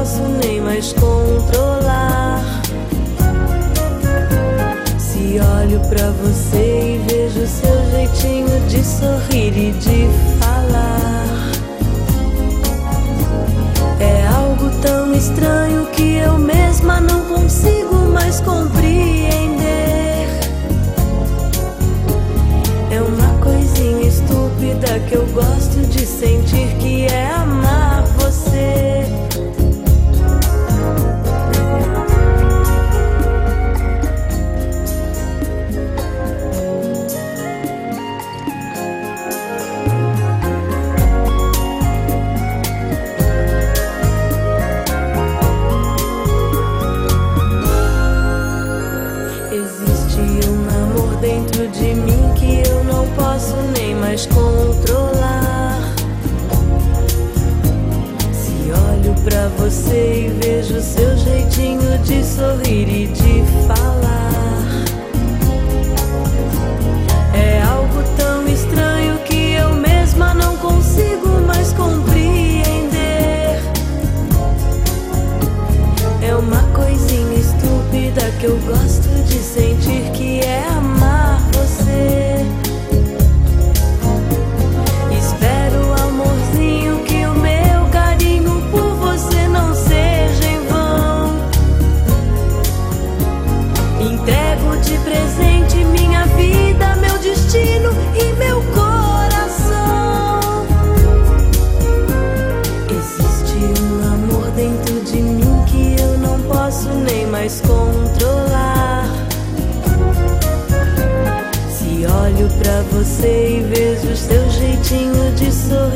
posso nem mais controlar. Se olho pra você e vejo seu jeitinho de sorrir e de falar, é algo tão estranho que eu mesma não consigo mais compreender. É uma coisinha estúpida que eu gosto de sentir, que é amar você. Existe um amor dentro de mim que eu não posso nem mais controlar. Se olho pra você e vejo seu jeitinho de sorrir e de falar, é algo tão estranho que eu mesma não consigo mais compreender. É uma coisinha estúpida que eu gosto de sentir, que é amar você. Espero, amorzinho, que o meu carinho por você não seja em vão. Entrego de presente minha vida, meu destino e meu coração. Existe um amor dentro de mim que eu não posso nem mais controlar. Se olho pra você e vejo seu jeitinho de sorrir